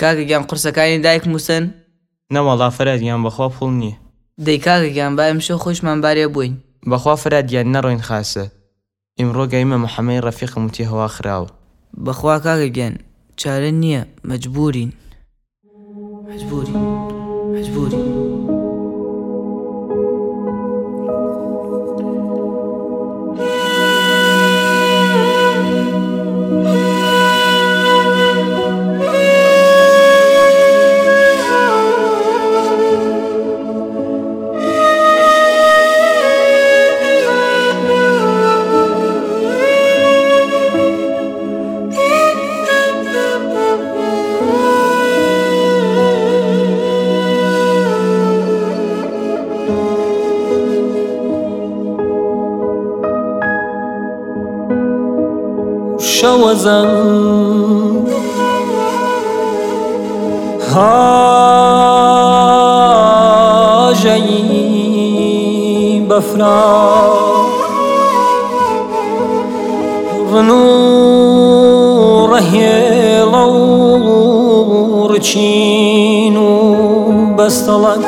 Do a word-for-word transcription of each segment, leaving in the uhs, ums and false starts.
کاکەگیان قورسەکانی دایک موسن؟ نەوەڵا فەرەدیان بەخوا پوڵ نییە. دەی کاکەگیان با ئەمشەو خۆشمان بارێ بووین. بەخوا فەرەدیان نەڕۆین خاسە. ئیمڕۆ گەیمە محەمەی ڕەفیقم وتی هەوا خراوە. بەخوا کاکەگیان چارە نییە، مەجبورین مەجبورین مەجبورین. شەوەزەم هاژەی بەفرا ڕن و ڕەهێڵە و ڕچین و بەستەڵەک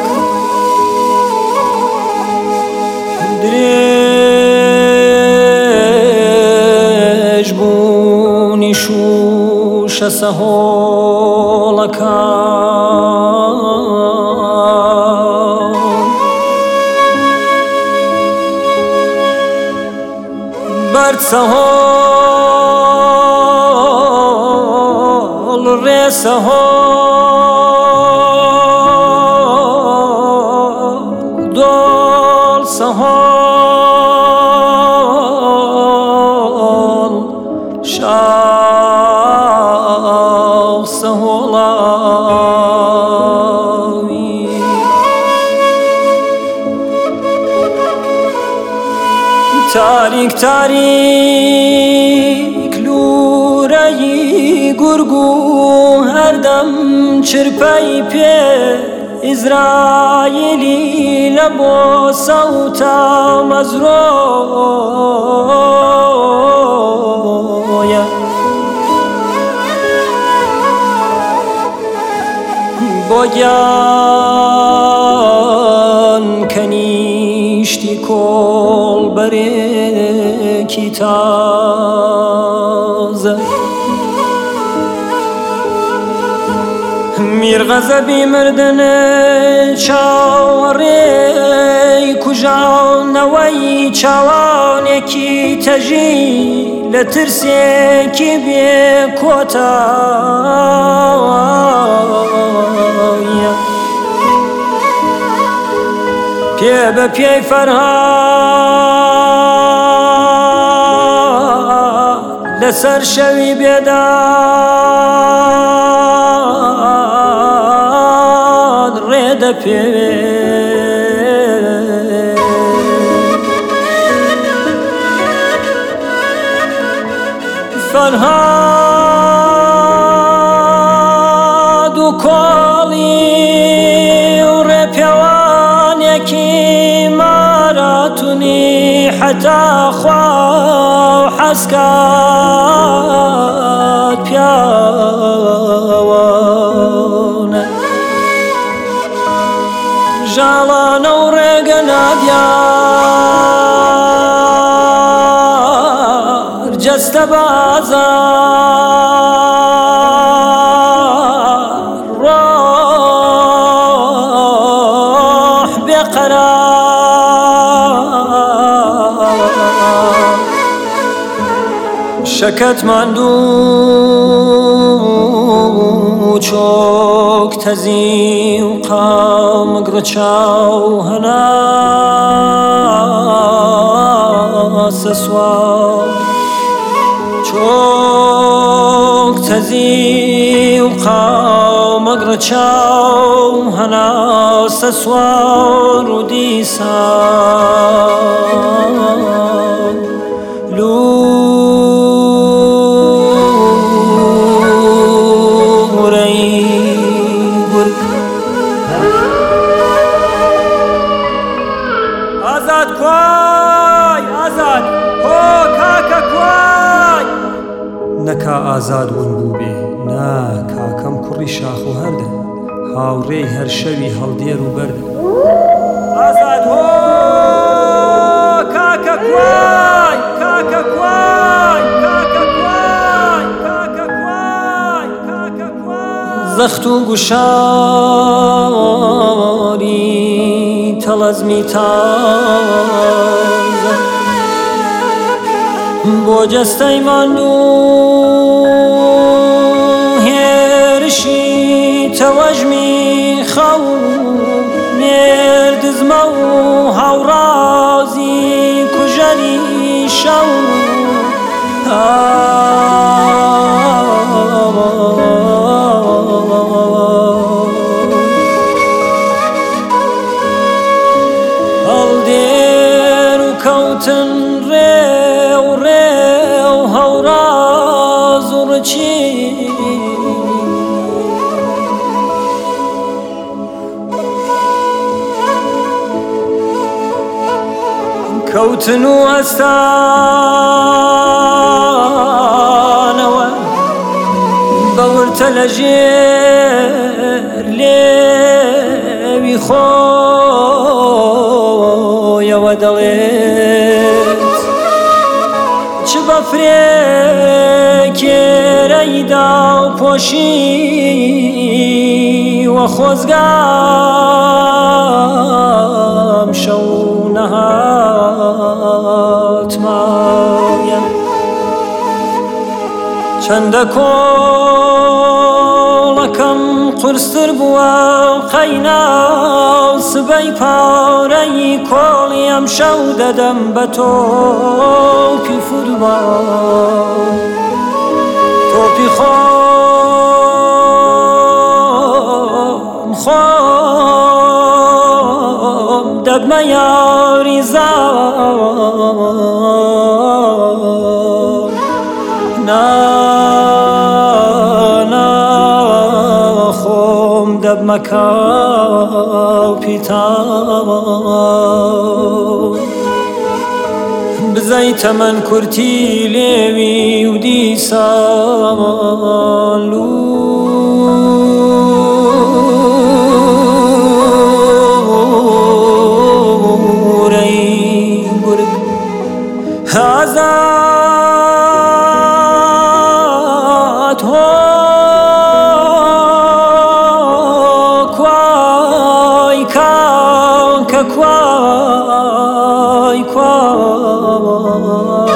درێژ بوونی شوشە سەهۆڵەکان بەرد سەهۆڵ ڕێ سەهۆڵ دۆڵ سەهۆڵ شاو سەهۆڵاوی تاریک تاریک لورەی گورگ و هەردەم چرپەی پێ ئیزراییلی لە بۆ سەوتە مەزرۆیە بۆ گیان کەنیشتی کۆڵبەرێکی تازە میرغەزەبی مردنە چاوەڕێی کوژاونەوەی چاوانێکی تەژی لە ترسێکی بێ کۆتایە پێ بە پێی فەرهاد لەسەر شەوی بێداد ڕێدەپێوێ فەرهاد و کۆڵی و ڕێپێوانێکی ماراتونی حەتا خوا و حەسکات پیاوانە ژاڵانە و ڕێگە نادیار جەستە بازار ڕۆح بێقەرار شەکەت ماندوو چۆک تەزی و قامگڕ چاو هەناسە سوار چۆک تەزی و قامگڕ چاو هەناسە سوار و دیسان ئازاد کوای ئازاد هۆ کاکە کوای نەکا ئازاد ون بوو بێ نا کاکەم کوڕی شاخ و هەردە هاوڕێی هەر شەوی هەڵدێر و بەردە ئازاد هۆ کاکە کوای کاکە کوای کاکە کوای کاکە کوای کاکە کوای زەخت و گوشاری تەڵەزمی تازە بۆ جەستەی ماندوو هێرشی تەوەژمی خەو مێردزمە و هاوڕازی کوژەری شەو هەڵدێر و کەوتن ڕێو ڕێو هەوڕاز و ڕچی کەوتن و ئەستانەوە بەورتە لە ژێر لێوی خۆیەوە دەڵێت چ بە فرێکێرەیدا و پۆشی وە خۆزگام شەو نەهاتمایە چەندە کۆڵەکەم قورستر بووە قەیناو سبەی پارەی کۆڵی ئەم شەو دەدەم بە تۆپی فوتبال تۆپی خۆم خۆم دەبمە یاری زار نا نا خۆم دەبمە کاوپی تاوان بزەی تەمەن کورتی لێوی و دیسان لوورەی گورگ ئازاد هۆ کوای کاکە کوای کوای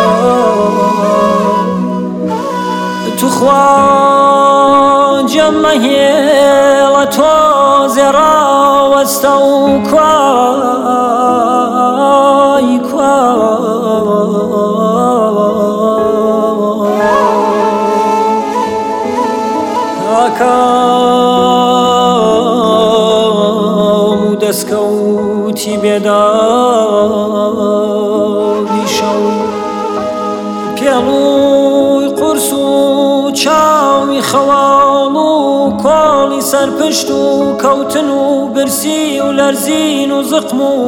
توخوا مەهێڵە تۆزێ ڕاوەستە و کوای ئاکام و دەستکەوتی بێداوی شەو پێڵووی قورس و چاوی خەواڵ و کۆڵی سەرپشت و کەوتن و برسی و لەرزین و زقم و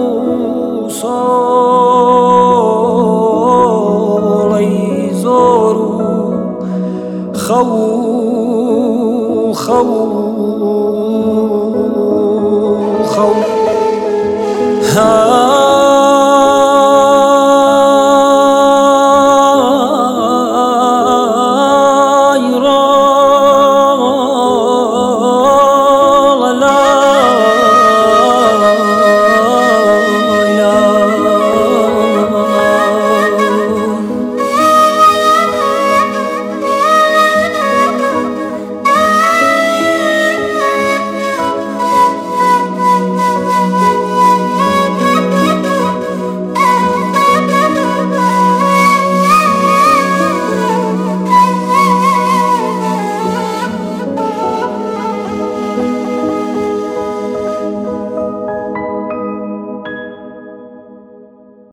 سۆڵەی زۆر و خەو خەو